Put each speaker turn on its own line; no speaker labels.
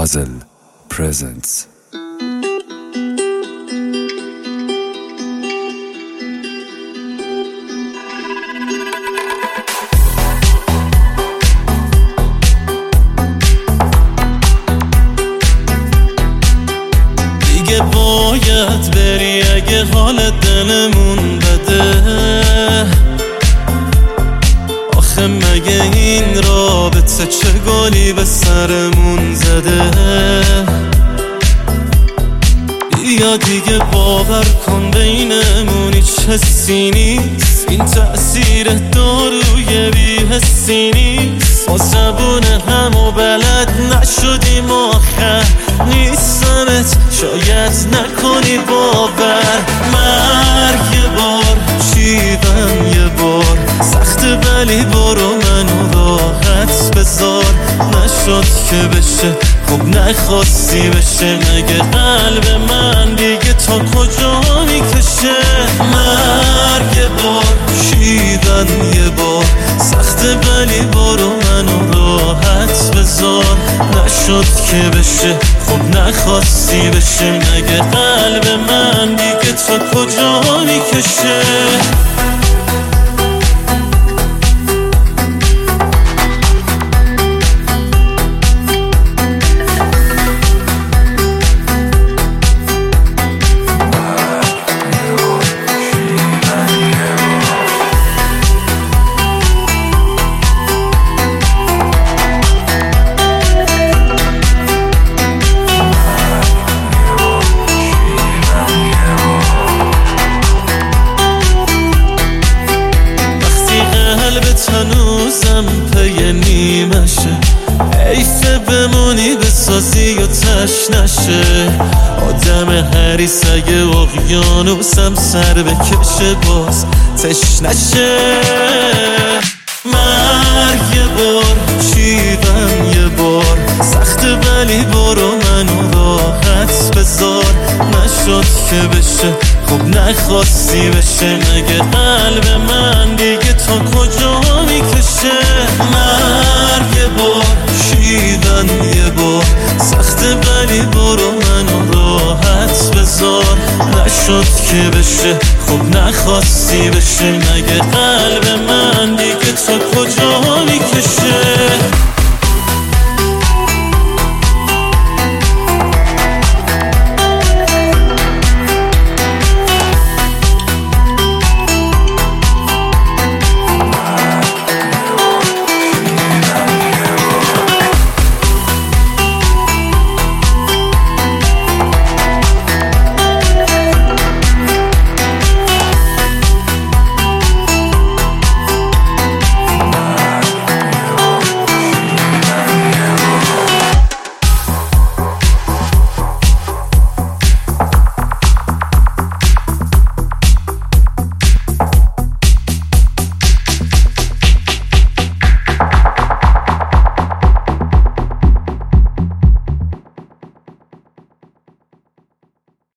Puzzle presents.
دیگه باید بری اگه حال دلمون بده. آخه مگه این رابطه چه گلی به سرمون زده. بیا دیگه باور کن بینمون هیچ حسی نیست. این تأثیر داروی بی حسی نیست. با زبون همو بلد نشدیم آخر نیستمت شاید نکنی باور. مرگ یه بار شیون یه بار سخته ولی برو منو راحت بذار. نشد که بشه خب نخواستی بشه. مگه قلب من دیگه تا کجا میکشه. مرگ یه بار شیون یه بار سخته ولی برو منو راحت بذار. نشد که بشه خب نخواستی بشه. مگه قلب من دیگه تا کجا میکشه. هنوزم پی نیمشه. حیفه بمونی بسازی و تش نشه. آدم حریص اگه اقیانوسم سر بکشه باز تش نشه. مرگ یه بار شیون یه بار سخته ولی برو منو راحت بذار. نشد که بشه خب نخواستی بشه. مگه قلب من دیگه تا کجا میکشه. مرگ یه بار شیون یه بار سخته ولی برو منو راحت بذار. نشد که بشه خب نخواستی بشه. مگه قلب من